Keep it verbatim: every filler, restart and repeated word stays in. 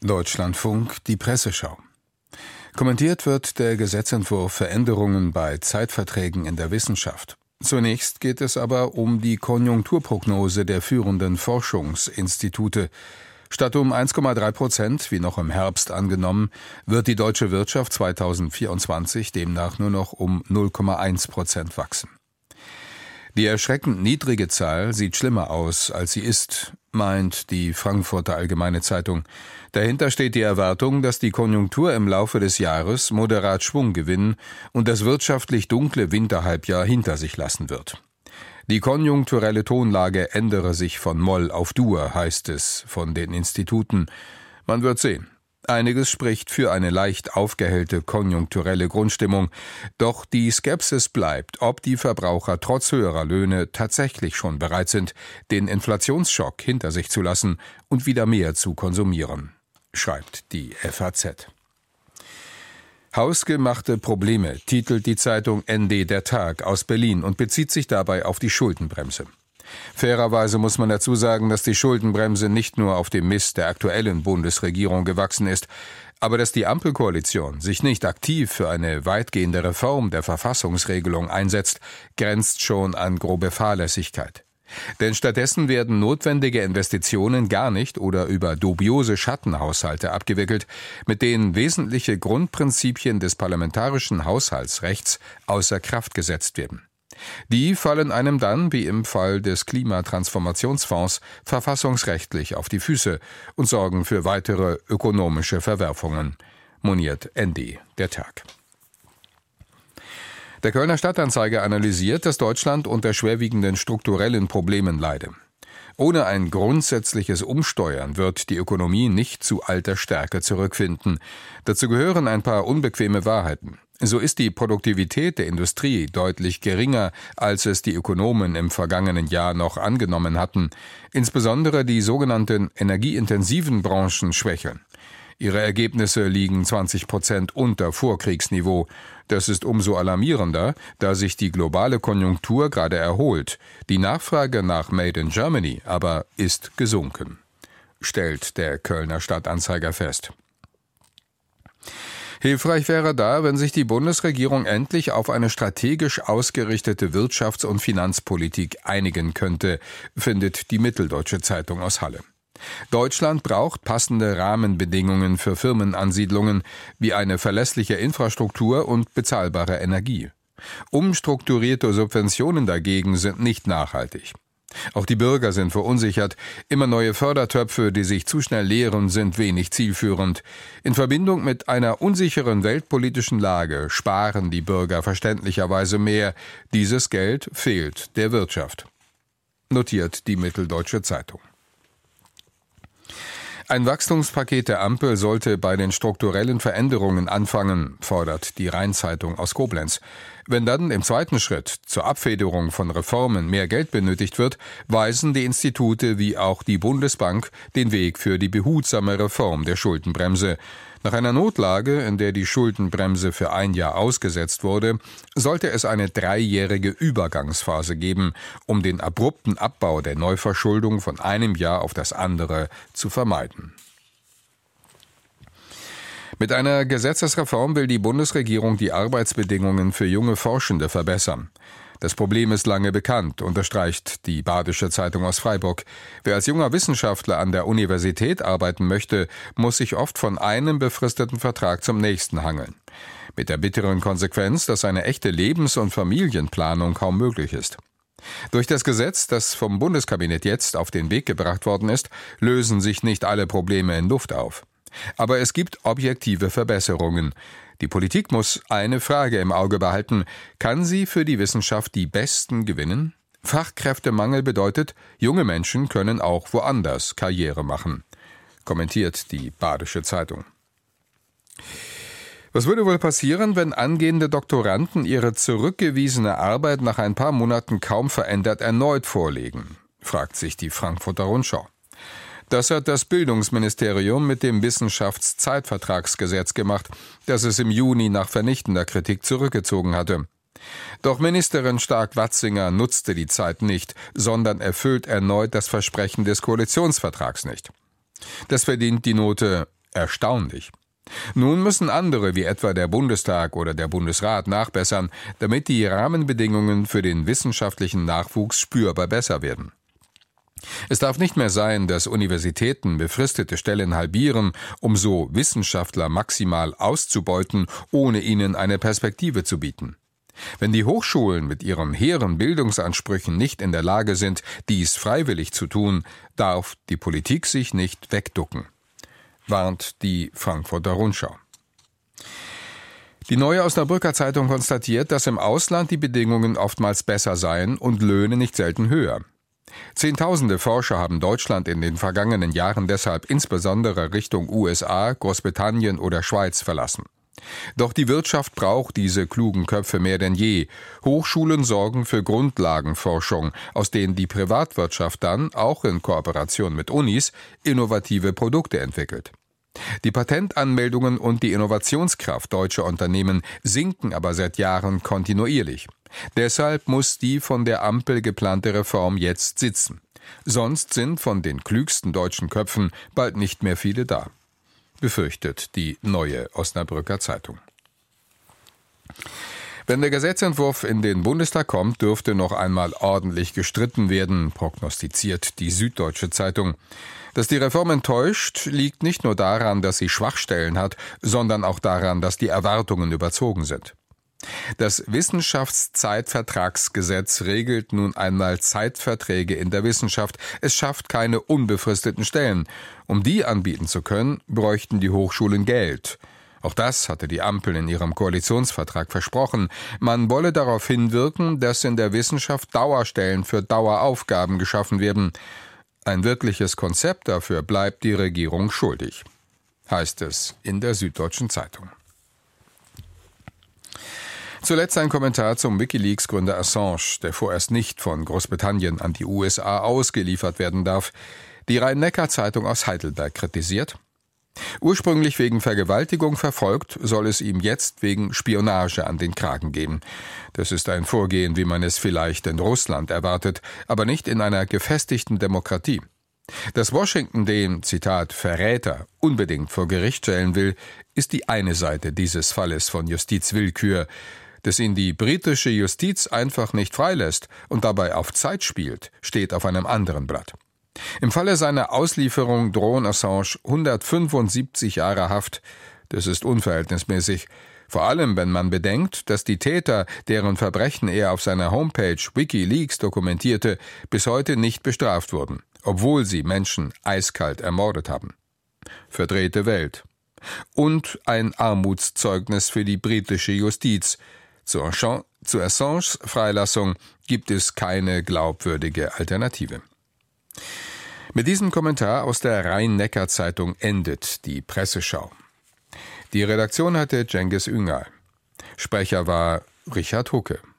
Deutschlandfunk, die Presseschau. Kommentiert wird der Gesetzentwurf für Änderungen bei Zeitverträgen in der Wissenschaft. Zunächst geht es aber um die Konjunkturprognose der führenden Forschungsinstitute. Statt um eins Komma drei Prozent, wie noch im Herbst angenommen, wird die deutsche Wirtschaft zweitausendvierundzwanzig demnach nur noch um null Komma eins Prozent wachsen. Die erschreckend niedrige Zahl sieht schlimmer aus, als sie ist, meint die Frankfurter Allgemeine Zeitung. Dahinter steht die Erwartung, dass die Konjunktur im Laufe des Jahres moderat Schwung gewinnen und das wirtschaftlich dunkle Winterhalbjahr hinter sich lassen wird. Die konjunkturelle Tonlage ändere sich von Moll auf Dur, heißt es von den Instituten. Man wird sehen. Einiges spricht für eine leicht aufgehellte konjunkturelle Grundstimmung, doch die Skepsis bleibt, ob die Verbraucher trotz höherer Löhne tatsächlich schon bereit sind, den Inflationsschock hinter sich zu lassen und wieder mehr zu konsumieren, schreibt die F A Z. Hausgemachte Probleme titelt die Zeitung N D Der Tag aus Berlin und bezieht sich dabei auf die Schuldenbremse. Fairerweise muss man dazu sagen, dass die Schuldenbremse nicht nur auf dem Mist der aktuellen Bundesregierung gewachsen ist, aber dass die Ampelkoalition sich nicht aktiv für eine weitgehende Reform der Verfassungsregelung einsetzt, grenzt schon an grobe Fahrlässigkeit. Denn stattdessen werden notwendige Investitionen gar nicht oder über dubiose Schattenhaushalte abgewickelt, mit denen wesentliche Grundprinzipien des parlamentarischen Haushaltsrechts außer Kraft gesetzt werden. Die fallen einem dann, wie im Fall des Klimatransformationsfonds, verfassungsrechtlich auf die Füße und sorgen für weitere ökonomische Verwerfungen, moniert N D Der Tag. Der Kölner Stadtanzeiger analysiert, dass Deutschland unter schwerwiegenden strukturellen Problemen leide. Ohne ein grundsätzliches Umsteuern wird die Ökonomie nicht zu alter Stärke zurückfinden. Dazu gehören ein paar unbequeme Wahrheiten. So ist die Produktivität der Industrie deutlich geringer, als es die Ökonomen im vergangenen Jahr noch angenommen hatten. Insbesondere die sogenannten energieintensiven Branchen schwächeln. Ihre Ergebnisse liegen zwanzig Prozent unter Vorkriegsniveau. Das ist umso alarmierender, da sich die globale Konjunktur gerade erholt. Die Nachfrage nach Made in Germany aber ist gesunken, stellt der Kölner Stadtanzeiger fest. Hilfreich wäre da, wenn sich die Bundesregierung endlich auf eine strategisch ausgerichtete Wirtschafts- und Finanzpolitik einigen könnte, findet die Mitteldeutsche Zeitung aus Halle. Deutschland braucht passende Rahmenbedingungen für Firmenansiedlungen wie eine verlässliche Infrastruktur und bezahlbare Energie. Umstrukturierte Subventionen dagegen sind nicht nachhaltig. Auch die Bürger sind verunsichert. Immer neue Fördertöpfe, die sich zu schnell leeren, sind wenig zielführend. In Verbindung mit einer unsicheren weltpolitischen Lage sparen die Bürger verständlicherweise mehr. Dieses Geld fehlt der Wirtschaft, notiert die Mitteldeutsche Zeitung. Ein Wachstumspaket der Ampel sollte bei den strukturellen Veränderungen anfangen, fordert die Rhein-Zeitung aus Koblenz. Wenn dann im zweiten Schritt zur Abfederung von Reformen mehr Geld benötigt wird, weisen die Institute wie auch die Bundesbank den Weg für die behutsame Reform der Schuldenbremse. Nach einer Notlage, in der die Schuldenbremse für ein Jahr ausgesetzt wurde, sollte es eine dreijährige Übergangsphase geben, um den abrupten Abbau der Neuverschuldung von einem Jahr auf das andere zu vermeiden. Mit einer Gesetzesreform will die Bundesregierung die Arbeitsbedingungen für junge Forschende verbessern. Das Problem ist lange bekannt, unterstreicht die Badische Zeitung aus Freiburg. Wer als junger Wissenschaftler an der Universität arbeiten möchte, muss sich oft von einem befristeten Vertrag zum nächsten hangeln. Mit der bitteren Konsequenz, dass eine echte Lebens- und Familienplanung kaum möglich ist. Durch das Gesetz, das vom Bundeskabinett jetzt auf den Weg gebracht worden ist, lösen sich nicht alle Probleme in Luft auf. Aber es gibt objektive Verbesserungen. Die Politik muss eine Frage im Auge behalten: Kann sie für die Wissenschaft die Besten gewinnen? Fachkräftemangel bedeutet, junge Menschen können auch woanders Karriere machen, kommentiert die Badische Zeitung. Was würde wohl passieren, wenn angehende Doktoranden ihre zurückgewiesene Arbeit nach ein paar Monaten kaum verändert erneut vorlegen, fragt sich die Frankfurter Rundschau. Das hat das Bildungsministerium mit dem Wissenschaftszeitvertragsgesetz gemacht, das es im Juni nach vernichtender Kritik zurückgezogen hatte. Doch Ministerin Stark-Watzinger nutzte die Zeit nicht, sondern erfüllt erneut das Versprechen des Koalitionsvertrags nicht. Das verdient die Note Erstaunlich. Nun müssen andere, wie etwa der Bundestag oder der Bundesrat, nachbessern, damit die Rahmenbedingungen für den wissenschaftlichen Nachwuchs spürbar besser werden. Es darf nicht mehr sein, dass Universitäten befristete Stellen halbieren, um so Wissenschaftler maximal auszubeuten, ohne ihnen eine Perspektive zu bieten. Wenn die Hochschulen mit ihren hehren Bildungsansprüchen nicht in der Lage sind, dies freiwillig zu tun, darf die Politik sich nicht wegducken, warnt die Frankfurter Rundschau. Die Neue Osnabrücker Zeitung konstatiert, dass im Ausland die Bedingungen oftmals besser seien und Löhne nicht selten höher. Zehntausende Forscher haben Deutschland in den vergangenen Jahren deshalb insbesondere Richtung U S A, Großbritannien oder Schweiz verlassen. Doch die Wirtschaft braucht diese klugen Köpfe mehr denn je. Hochschulen sorgen für Grundlagenforschung, aus denen die Privatwirtschaft dann, auch in Kooperation mit Unis, innovative Produkte entwickelt. Die Patentanmeldungen und die Innovationskraft deutscher Unternehmen sinken aber seit Jahren kontinuierlich. Deshalb muss die von der Ampel geplante Reform jetzt sitzen. Sonst sind von den klügsten deutschen Köpfen bald nicht mehr viele da, befürchtet die Neue Osnabrücker Zeitung. Wenn der Gesetzentwurf in den Bundestag kommt, dürfte noch einmal ordentlich gestritten werden, prognostiziert die Süddeutsche Zeitung. Dass die Reform enttäuscht, liegt nicht nur daran, dass sie Schwachstellen hat, sondern auch daran, dass die Erwartungen überzogen sind. Das Wissenschaftszeitvertragsgesetz regelt nun einmal Zeitverträge in der Wissenschaft. Es schafft keine unbefristeten Stellen. Um die anbieten zu können, bräuchten die Hochschulen Geld. Auch das hatte die Ampel in ihrem Koalitionsvertrag versprochen. Man wolle darauf hinwirken, dass in der Wissenschaft Dauerstellen für Daueraufgaben geschaffen werden. Ein wirkliches Konzept dafür bleibt die Regierung schuldig, heißt es in der Süddeutschen Zeitung. Zuletzt ein Kommentar zum WikiLeaks-Gründer Assange, der vorerst nicht von Großbritannien an die U S A ausgeliefert werden darf. Die Rhein-Neckar-Zeitung aus Heidelberg kritisiert: Ursprünglich wegen Vergewaltigung verfolgt, soll es ihm jetzt wegen Spionage an den Kragen gehen. Das ist ein Vorgehen, wie man es vielleicht in Russland erwartet, aber nicht in einer gefestigten Demokratie. Dass Washington den, Zitat, Verräter unbedingt vor Gericht stellen will, ist die eine Seite dieses Falles von Justizwillkür. Dass ihn die britische Justiz einfach nicht freilässt und dabei auf Zeit spielt, steht auf einem anderen Blatt. Im Falle seiner Auslieferung drohen Assange hundertfünfundsiebzig Jahre Haft. Das ist unverhältnismäßig. Vor allem, wenn man bedenkt, dass die Täter, deren Verbrechen er auf seiner Homepage WikiLeaks dokumentierte, bis heute nicht bestraft wurden, obwohl sie Menschen eiskalt ermordet haben. Verdrehte Welt. Und ein Armutszeugnis für die britische Justiz. Zu Assanges Freilassung gibt es keine glaubwürdige Alternative. Mit diesem Kommentar aus der Rhein-Neckar-Zeitung endet die Presseschau. Die Redaktion hatte Cengiz Ünger. Sprecher war Richard Hucke.